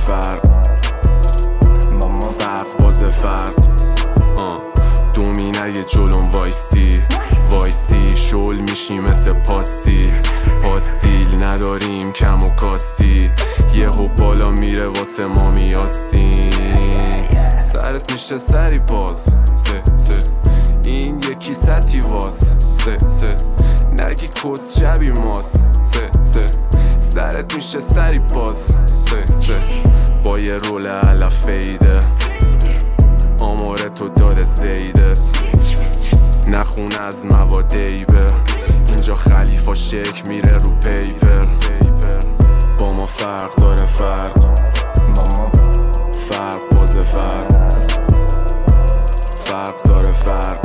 فرق، فرق باز فرق. دومین اگه جلوم وایستی شل میشی مثل پاستیل نداریم کم و کاستی، یهو بالا میره واسه ما میاستین. سرت میشه سری باز این یکی سطی واس نگی کس شبی ماس سرت میشه سری باز با یه رول علف فیده آماره تو داده زیدت نخونه از مواد ایبه اینجا خلیفا شک میره رو پیپر با ما فرق داره فرق باز فرق داره فرق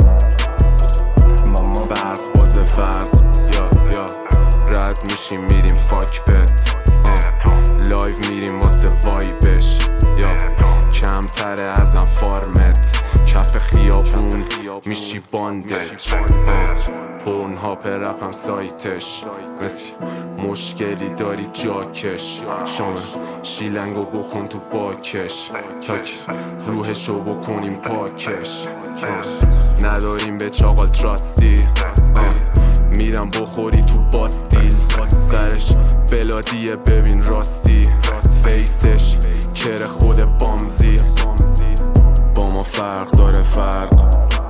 باز فرق یا رد میشیم میریم فاک بت لایو میریم واسه وایبش یا کمتره ازم فارمت کف خیابون میشی باندج پورن هاپ رپم سایتش مثل مشکلی داری جاکش شامل شیلنگو بکن تو باکش تاک روحشو بکنیم پاکش نداریم به چاقال تراستی میرم بخوری تو باستیل سرش بلادیه ببین راستی فیسش کره خود بامزی با ما فرق داره فرق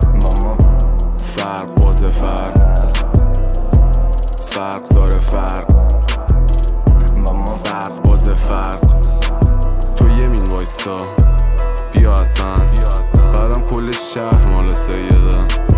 باز فرق داره فرق باز فرق. تو یمین وایستا بیا اصلا بعدم کل شهر مال سیده